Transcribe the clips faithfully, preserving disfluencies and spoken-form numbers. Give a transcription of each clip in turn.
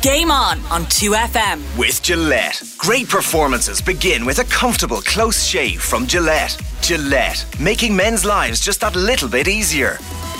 Game On on two F M. With Gillette. Great performances begin with a comfortable, close shave from Gillette. Gillette, making men's lives just that little bit easier.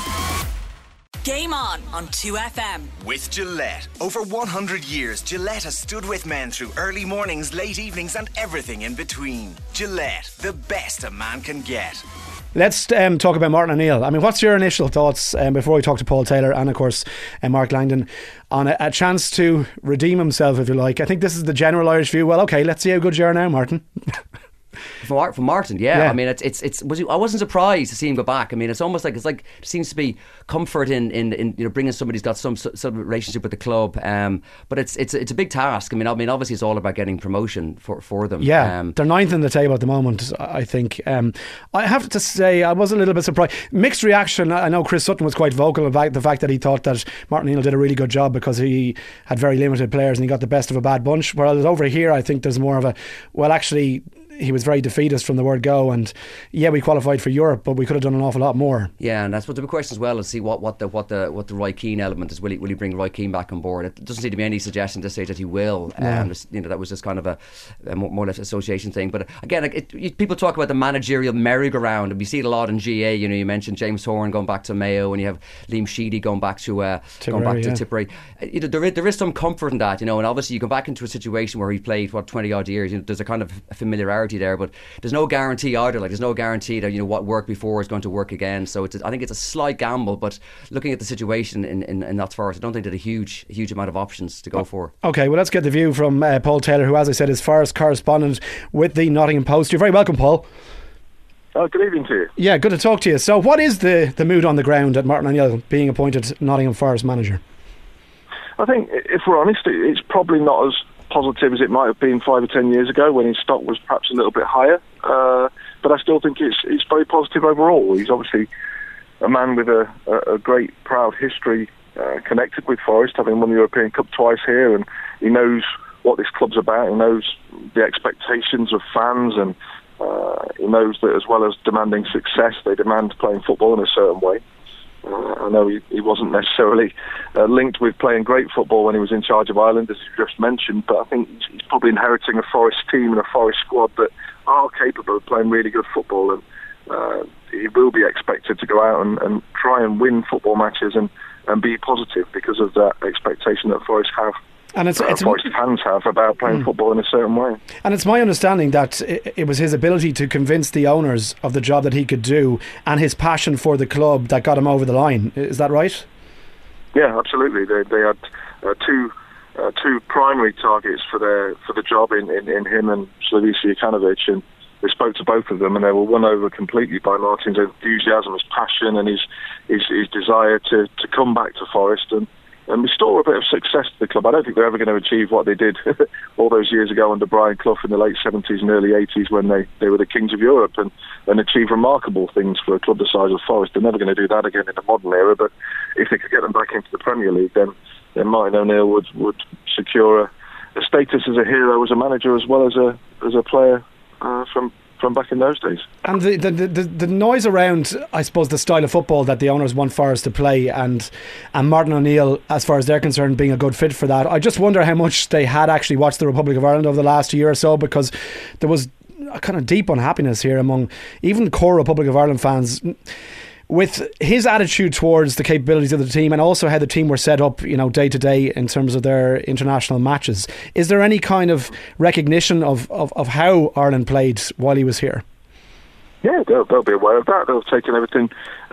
Game On on two F M. With Gillette. Over one hundred years, Gillette has stood with men through early mornings, late evenings and everything in between. Gillette, the best a man can get. Let's um, talk about Martin O'Neill. I mean, what's your initial thoughts um, before we talk to Paul Taylor and, of course, uh, Mark Langdon on a, a chance to redeem himself, if you like? I think this is the general Irish view. Well, OK, let's see how good you are now, Martin. For, for Martin, yeah. yeah. I mean, it's it's it's. Was he, I wasn't surprised to see him go back. I mean, it's almost like it's like there seems to be comfort in, in, in you know bringing somebody who's got some some relationship with the club. Um, but it's it's it's a big task. I mean, I mean, obviously it's all about getting promotion for for them. Yeah, um, they're ninth in the table at the moment, I think. Um, I have to say, I was a little bit surprised. Mixed reaction. I know Chris Sutton was quite vocal about the fact that he thought that Martin O'Neill did a really good job because he had very limited players and he got the best of a bad bunch. Whereas over here, I think there's more of a well, actually. He was very defeatist from the word go, and yeah, we qualified for Europe, but we could have done an awful lot more. Yeah, and that's what the big question as well is see what, what the what the what the Roy Keane element is. Will he will he bring Roy Keane back on board? It doesn't seem to be any suggestion at this stage that he will. Yeah. Um, you know, that was just kind of a, a more, more or less association thing. But again, it, it, people talk about the managerial merry-go-round, and we see it a lot in G A. You know, you mentioned James Horan going back to Mayo, and you have Liam Sheedy going back to uh, Tipperary, going back to yeah. Tipperary. You know, there is, there is some comfort in that. You know, and obviously you go back into a situation where he played what twenty odd years. You know, there's a kind of familiarity there, but there's no guarantee either. Like there's no guarantee that you know what worked before is going to work again. So it's, I think it's a slight gamble. But looking at the situation in in, in Notts Forest, I don't think there's a huge huge amount of options to go oh, for. Okay, well let's get the view from uh, Paul Taylor, who, as I said, is Forest correspondent with the Nottingham Post. You're very welcome, Paul. Oh, good evening to you. Yeah, good to talk to you. So, what is the the mood on the ground at Martin O'Neill being appointed Nottingham Forest manager? I think, if we're honest, it's probably not as positive as it might have been five or ten years ago when his stock was perhaps a little bit higher. Uh, but I still think it's it's very positive overall. He's obviously a man with a, a, a great, proud history uh, connected with Forest, having won the European Cup twice here, and he knows what this club's about. He knows the expectations of fans, and uh, he knows that as well as demanding success, they demand playing football in a certain way. Uh, I know he, he wasn't necessarily uh, linked with playing great football when he was in charge of Ireland, as you just mentioned, but I think he's, he's probably inheriting a Forest team and a Forest squad that are capable of playing really good football, and uh, he will be expected to go out and, and try and win football matches and, and be positive because of that expectation that Forest have. And it's, uh, it's Forest fans have about playing mm. football in a certain way. And it's my understanding that it, it was his ability to convince the owners of the job that he could do and his passion for the club that got him over the line. Is that right? Yeah, absolutely. They, they had uh, two uh, two primary targets for their for the job in, in, in him and Slavisa Jokanovic, and they spoke to both of them, and they were won over completely by Martin's enthusiasm, his passion, and his his, his desire to, to come back to Forest and and restore a bit of success to the club. I don't think they're ever going to achieve what they did all those years ago under Brian Clough in the late seventies and early eighties when they, they were the kings of Europe and, and achieve remarkable things for a club the size of Forest. They're never going to do that again in the modern era, but if they could get them back into the Premier League, then, then Martin O'Neill would, would secure a, a status as a hero, as a manager, as well as a as a player uh, from from back in those days. And the, the the the noise around, I suppose, the style of football that the owners want Forest to play, and and Martin O'Neill, as far as they're concerned, being a good fit for that. I just wonder how much they had actually watched the Republic of Ireland over the last year or so, because there was a kind of deep unhappiness here among even core Republic of Ireland fans with his attitude towards the capabilities of the team and also how the team were set up, you know, day to day in terms of their international matches. Is there any kind of recognition of, of, of how Ireland played while he was here? Yeah, they'll, they'll be aware of that. They'll have taken everything.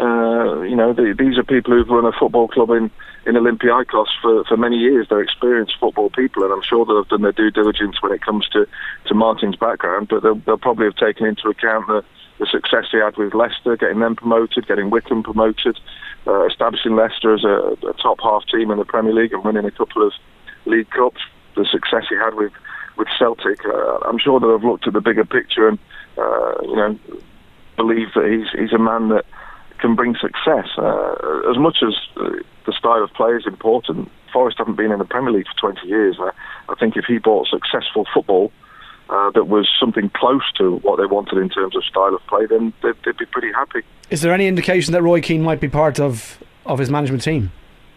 Uh, you know, the, these are people who've run a football club in, in Olympiacos for, for many years. They're experienced football people, and I'm sure they'll have done their due diligence when it comes to, to Martin's background, but they'll, they'll probably have taken into account the the success he had with Leicester, getting them promoted, getting Wycombe promoted, uh, establishing Leicester as a, a top half team in the Premier League and winning a couple of League Cups, the success he had with, with Celtic. Uh, I'm sure they'll have looked at the bigger picture and, uh, you know, believe that he's, he's a man that can bring success. Uh, as much as uh, the style of play is important, Forest haven't been in the Premier League for twenty years. I, I think if he brought successful football Uh, that was something close to what they wanted in terms of style of play, then they'd, they'd be pretty happy. Is there any indication that Roy Keane might be part of, of his management team?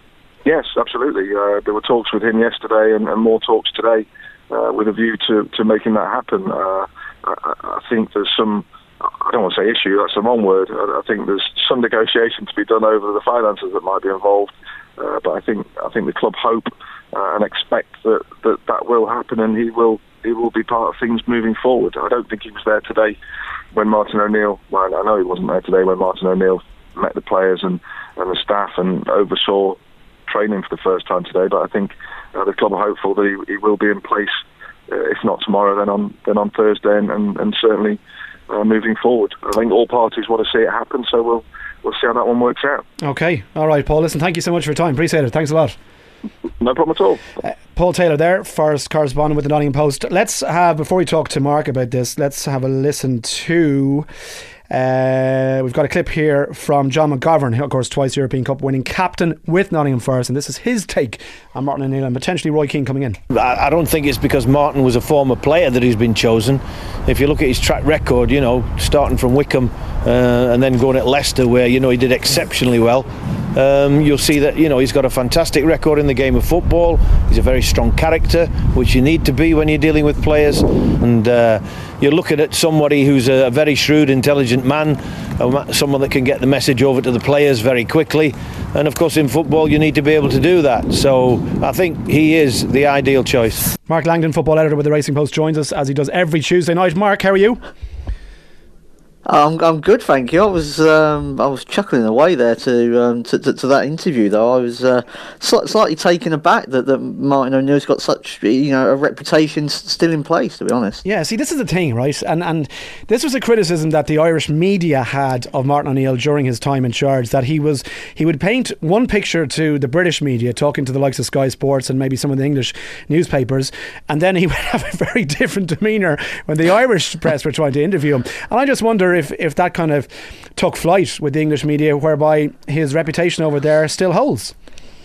Yes, absolutely. Uh, there were talks with him yesterday, and, and more talks today, uh, with a view to, to making that happen. Uh, I, I think there's some, I don't want to say issue, that's the wrong word. I, I think there's some negotiation to be done over the finances that might be involved. Uh, but I think I think the club hope uh, and expect that, that that will happen, and he will he will be part of things moving forward. I don't think he was there today when Martin O'Neill, well, I know he wasn't there today when Martin O'Neill met the players and, and the staff and oversaw training for the first time today, but I think uh, the club are hopeful that he, he will be in place, uh, if not tomorrow, then on then on Thursday, and, and, and certainly uh, moving forward. I think all parties want to see it happen, so we'll we'll see how that one works out. Okay, all right, Paul. Listen, thank you so much for your time. Appreciate it. Thanks a lot. No problem at all. Uh, Paul Taylor there, first correspondent with the Nottingham Post. Let's have, before we talk to Mark about this, let's have a listen to... Uh, we've got a clip here from John McGovern, of course twice European Cup winning captain with Nottingham Forest, and this is his take on Martin O'Neill and potentially Roy Keane coming in. I don't think it's because Martin was a former player that he's been chosen. If you look at his track record, you know, starting from Wycombe uh, and then going at Leicester, where, you know, he did exceptionally well, um, you'll see that, you know, he's got a fantastic record in the game of football. He's a very strong character, which you need to be when you're dealing with players, and uh, you're looking at somebody who's a very shrewd, intelligent man, someone that can get the message over to the players very quickly, and of course in football you need to be able to do that, so I think he is the ideal choice. Mark Langdon, football editor with the Racing Post, joins us as he does every Tuesday night. Mark, how are you? I'm I'm good, thank you. I was um, I was chuckling away there to um, to, to, to that interview, though. I was uh, sl- slightly taken aback that, that Martin O'Neill's got such, you know, a reputation s- still in place, to be honest. Yeah, see, this is the thing, right? And and this was a criticism that the Irish media had of Martin O'Neill during his time in charge, that he was he would paint one picture to the British media, talking to the likes of Sky Sports and maybe some of the English newspapers, and then he would have a very different demeanour when the Irish press were trying to interview him. And I just wonder if, if that kind of took flight with the English media, whereby his reputation over there still holds.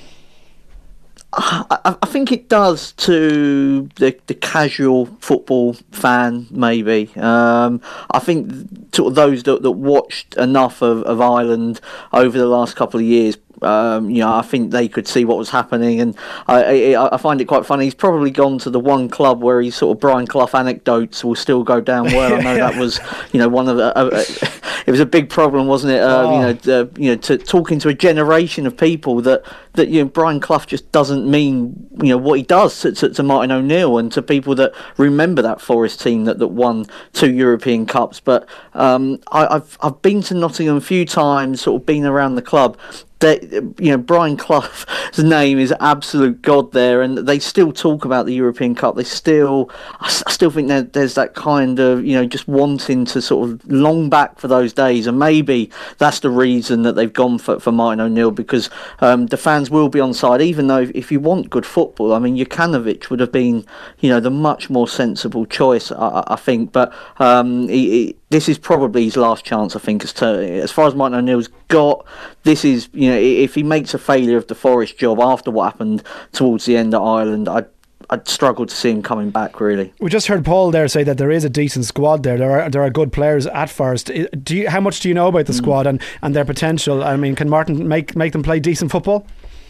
I, I think it does to the, the casual football fan, maybe. Um, I think sort of those that, that watched enough of, of Ireland over the last couple of years, Um, you know, I think they could see what was happening, and I, I, I find it quite funny. He's probably gone to the one club where his sort of Brian Clough anecdotes will still go down well. I know that was, you know, one of the. Uh, it was a big problem, wasn't it? Uh, oh. You know, uh, you know, to talking to a generation of people that that you know, Brian Clough just doesn't mean, you know, what he does to, to, to Martin O'Neill, and to people that remember that Forest team that, that won two European Cups. But um, I, I've I've been to Nottingham a few times, sort of been around the club. That, you know, Brian Clough's name is absolute god there, and they still talk about the European Cup. They still, I still think that there's that kind of, you know, just wanting to sort of long back for those days, and maybe that's the reason that they've gone for, for Martin O'Neill, because um, the fans will be on side. Even though if you want good football, I mean, Jukanovic would have been, you know, the much more sensible choice, I, I think. But um, he, he, this is probably his last chance, I think, as, to, as far as Martin O'Neill's got. This is, you know, if he makes a failure of the Forest job after what happened towards the end of Ireland, I'd, I'd struggle to see him coming back, really. We just heard Paul there say that there is a decent squad there. There are there are good players at Forest. Do you, how much do you know about the mm. squad and, and their potential? I mean, can Martin make, make them play decent football?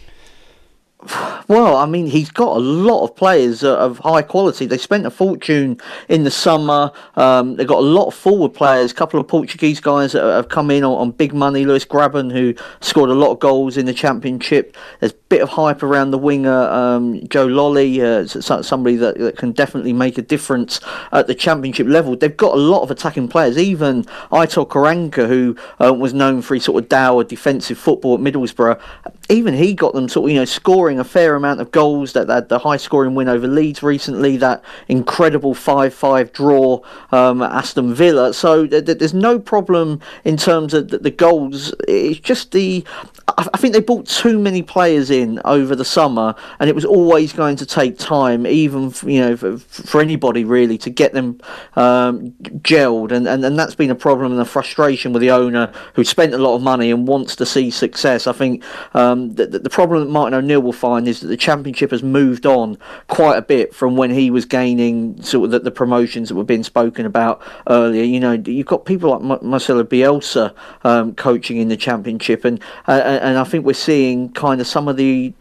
Well, I mean, he's got a lot of players of high quality. They spent a fortune in the summer. Um, they've got a lot of forward players. A couple of Portuguese guys that have come in on, on big money. Lewis Graben, who scored a lot of goals in the Championship. There's a bit of hype around the winger, um, Joe Lolly, uh, somebody that, that can definitely make a difference at the Championship level. They've got a lot of attacking players. Even Aitor Karanka, who uh, was known for his sort of dour defensive football at Middlesbrough, even he got them sort of, you know, scoring a fair amount of goals. That, that the high scoring win over Leeds recently, that incredible five five draw um, at Aston Villa. So th- th- there's no problem in terms of the, the goals. It's just the I, I think they brought too many players in over the summer, and it was always going to take time, even you know for, for anybody really, to get them um, gelled, and, and and that's been a problem and a frustration with the owner, who spent a lot of money and wants to see success. I think um, the, the problem that Martin O'Neill will find is that the Championship has moved on quite a bit from when he was gaining sort of the, the promotions that were being spoken about earlier. You know, you've got people like Marcelo Bielsa um, coaching in the Championship, and uh, and I think we're seeing kind of some of the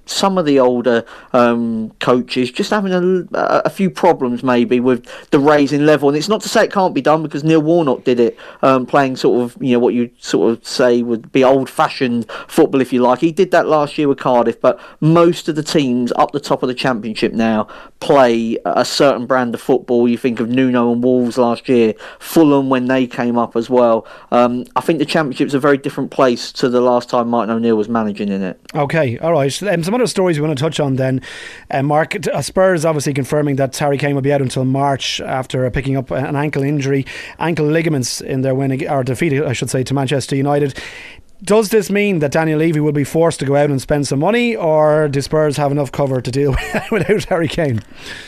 some of the older um, coaches just having a, a few problems maybe with the raising level. And it's not to say it can't be done, because Neil Warnock did it, um, playing sort of, you know, what you sort of say would be old-fashioned football, if you like. He did that last year with Cardiff, but most of the teams up the top of the Championship now play a certain brand of football. You think of Nuno and Wolves last year, Fulham when they came up as well. Um, I think the Championship's a very different place to the last time Martin O'Neill was managing in it. Okay, all right. Um, some other stories we want to touch on then. Uh, Mark, uh, Spurs obviously confirming that Harry Kane will be out until March after picking up an ankle injury, ankle ligaments in their win, or defeat, I should say, to Manchester United. Does this mean that Daniel Levy will be forced to go out and spend some money, or do Spurs have enough cover to deal without Harry Kane?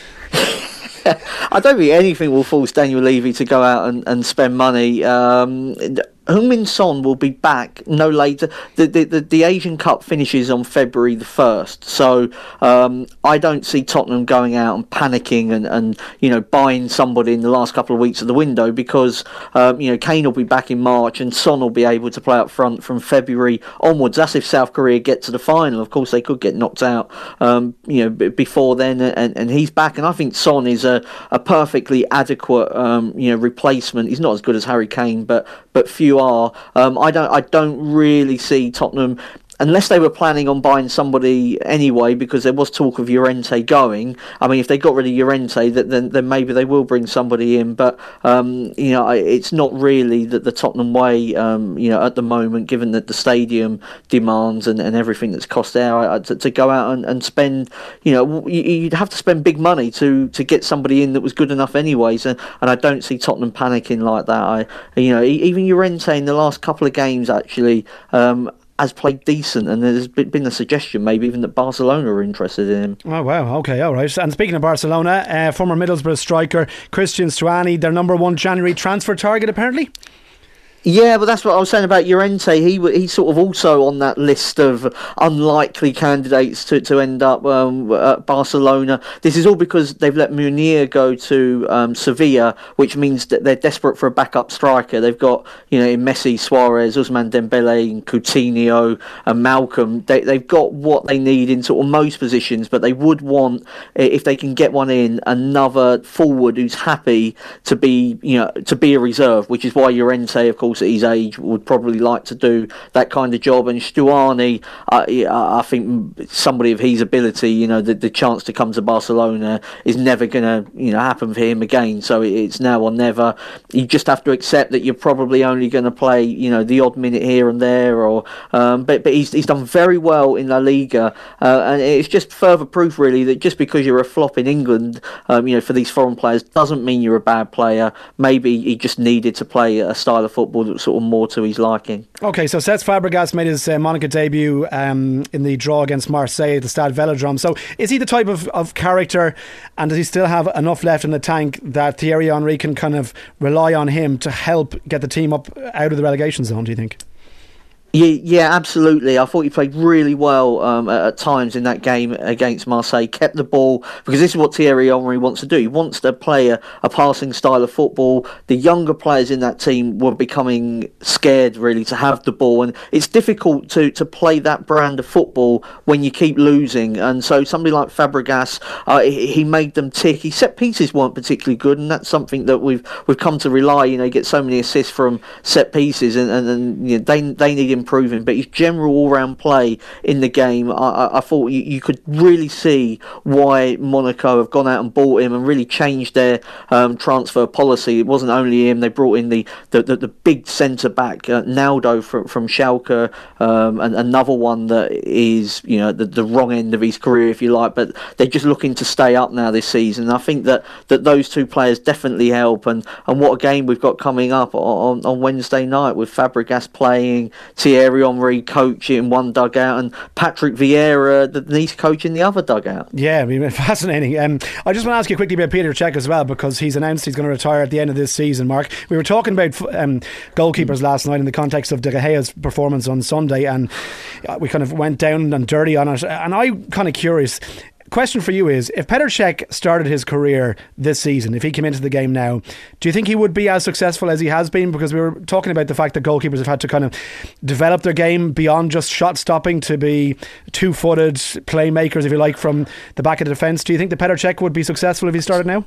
I don't think anything will force Daniel Levy to go out and, and spend money. Um, Heung-min Son will be back no later. The, the the the Asian Cup finishes on February the first, so um, I don't see Tottenham going out and panicking and, and you know buying somebody in the last couple of weeks of the window, because um, you know Kane will be back in March and Son will be able to play up front from February onwards. That's if South Korea get to the final. Of course, they could get knocked out um, you know before then, and, and he's back. And I think Son is a, a perfectly adequate um, you know replacement. He's not as good as Harry Kane, but but few are. Um, I don't. I don't really see Tottenham, unless they were planning on buying somebody anyway, because there was talk of Llorente going. I mean, if they got rid of Llorente, then then maybe they will bring somebody in. But um, you know, it's not really the, the Tottenham way. Um, you know, at the moment, given that the stadium demands and, and everything that's cost there, to, to go out and, and spend, you know, you'd have to spend big money to, to get somebody in that was good enough anyways. And, and I don't see Tottenham panicking like that. I, you know, even Llorente in the last couple of games actually. Um, has played decent, and there's been a suggestion maybe even that Barcelona are interested in him. Oh wow, okay, all right. And speaking of Barcelona, uh, former Middlesbrough striker Christian Stuani, their number one January transfer target apparently? Yeah, but that's what I was saying about Llorente. He he's sort of also on that list of unlikely candidates to, to end up um, at Barcelona. This is all because they've let Munir go to um, Sevilla, which means that they're desperate for a backup striker. They've got, you know, in Messi, Suarez, Ousmane Dembele, and Coutinho, and Malcolm. They, they've got what they need in sort of most positions, but they would want, if they can get one in, another forward who's happy to be, you know, to be a reserve, which is why Llorente, of course, at his age would probably like to do that kind of job. And Stuani, uh, I think somebody of his ability, you know, the, the chance to come to Barcelona is never going to, you know, happen for him again. So it's now or never. You just have to accept that you're probably only going to play, you know, the odd minute here and there. Or um, but but he's he's done very well in La Liga, uh, and it's just further proof really that just because you're a flop in England, um, you know, for these foreign players doesn't mean you're a bad player. Maybe he just needed to play a style of football that was sort of more to his liking. Okay, so Cesc Fabregas made his uh, Monaco debut um, in the draw against Marseille at the Stade Velodrome. So is he the type of, of character, and does he still have enough left in the tank that Thierry Henry can kind of rely on him to help get the team up out of the relegation zone, do you think? Yeah, yeah, absolutely. I thought he played really well um, at, at times in that game against Marseille. Kept the ball, because this is what Thierry Henry wants to do. He wants to play a, a passing style of football. The younger players in that team were becoming scared, really, to have the ball. And it's difficult to, to play that brand of football when you keep losing. And so somebody like Fabregas, uh, he, he made them tick. His set pieces weren't particularly good, and that's something that we've we've come to rely. You know, he gets so many assists from set pieces, and, and, and you know, they they need him improving, but his general all-round play in the game, I, I thought you, you could really see why Monaco have gone out and bought him and really changed their um, transfer policy. It wasn't only him; they brought in the the, the, the big centre back uh, Naldo from from Schalke, um, and another one that is, you know, the, the wrong end of his career, if you like. But they're just looking to stay up now this season. I think that, that those two players definitely help. And, and what a game we've got coming up on, on Wednesday night with Fabregas playing, Thierry Henry coaching in one dugout, and Patrick Vieira, the Nice coach, in the other dugout. Yeah, I mean, fascinating. Um, I just want to ask you quickly about Peter Cech as well, because he's announced he's going to retire at the end of this season, Mark. We were talking about um, goalkeepers last night in the context of De Gea's performance on Sunday, and we kind of went down and dirty on it, and I'm kind of curious, question for you is, if Petr Cech started his career this season, if he came into the game now, do you think he would be as successful as he has been? Because we were talking about the fact that goalkeepers have had to kind of develop their game beyond just shot stopping to be two-footed playmakers, if you like, from the back of the defence. Do you think that Petr Cech would be successful if he started now?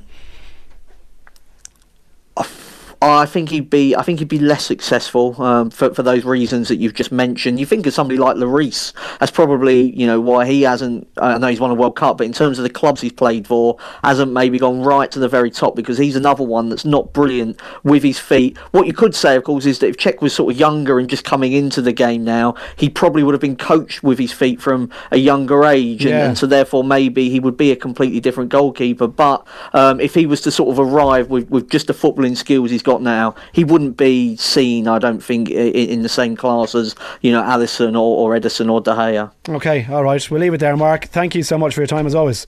I think he'd be. I think he'd be less successful um, for for those reasons that you've just mentioned. You think of somebody like Lloris. That's probably, you know, why he hasn't. I know he's won a World Cup, but in terms of the clubs he's played for, hasn't maybe gone right to the very top, because he's another one that's not brilliant with his feet. What you could say, of course, is that if Cech was sort of younger and just coming into the game now, he probably would have been coached with his feet from a younger age, and, yeah. and so therefore maybe he would be a completely different goalkeeper. But um, if he was to sort of arrive with with just the footballing skills he's got now, he wouldn't be seen, I don't think, in, in the same class as, you know, Alisson or, or Ederson or De Gea. Okay, all right, we'll leave it there, Mark. Thank you so much for your time as always.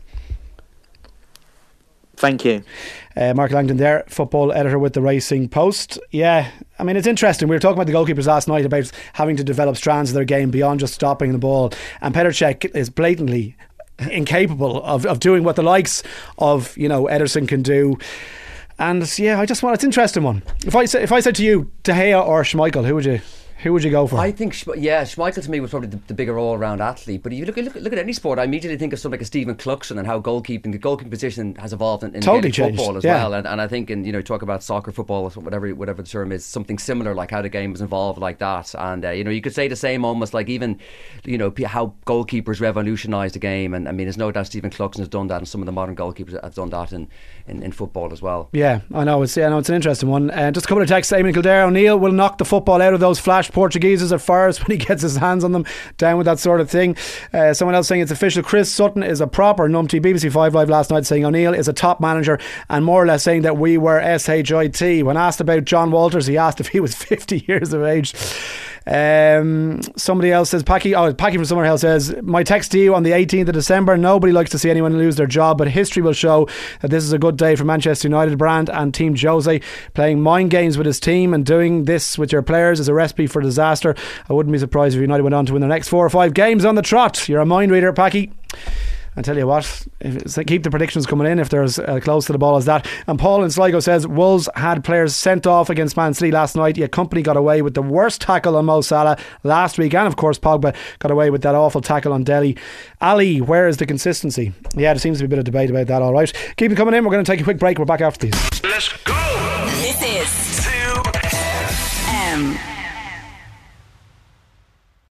Thank you. Uh, Mark Langdon there, football editor with the Racing Post. Yeah, I mean, it's interesting. We were talking about the goalkeepers last night about having to develop strands of their game beyond just stopping the ball, and Petr Cech is blatantly incapable of, of doing what the likes of, you know, Ederson can do. And yeah, I just want, it's an interesting one. If I say, if I said to you, De Gea or Schmeichel, who would you who would you go for? I think, yeah, Schmeichel to me was probably the, the bigger all-round athlete. But if you look at look, look at any sport, I immediately think of something like a Stephen Cluxton and how goalkeeping, the goalkeeping position has evolved in, in totally football changed, as yeah. well. And, and I think, in, you know, talk about soccer, football, whatever whatever the term is, something similar, like how the game was involved like that. And uh, you know, you could say the same almost, like even, you know, how goalkeepers revolutionised the game. And I mean, there's no doubt Stephen Cluxton has done that, and some of the modern goalkeepers have done that in, in, in football as well. Yeah, I know. It's yeah, I know it's an interesting one. Uh, just a couple of texts. Eamon Kildare, O'Neill will knock the football out of those flash Portugueses at Forest when he gets his hands on them, down with that sort of thing. Uh, someone else saying it's official. Chris Sutton is a proper numpty. B B C Five Live last night saying O'Neill is a top manager, and more or less saying that we were S H I T. When asked about John Walters, he asked if he was fifty years of age. Um, somebody else says, Packy, oh, Packy from somewhere else says, my text to you on the eighteenth of December, nobody likes to see anyone lose their job, but history will show that this is a good day for Manchester United brand and Team Jose. Playing mind games with his team and doing this with your players is a recipe for disaster. I wouldn't be surprised if United went on to win their next four or five games on the trot. You're a mind reader, Packy. I tell you what, if, keep the predictions coming in if there's uh, close to the ball as that. And Paul in Sligo says Wolves had players sent off against Man City last night, yet Company got away with the worst tackle on Mo Salah last week, and of course Pogba got away with that awful tackle on Dele Ali. Where is the consistency? Yeah, there seems to be a bit of debate about that. All right, keep it coming in. We're going to take a quick break. We're back after these. Let's go.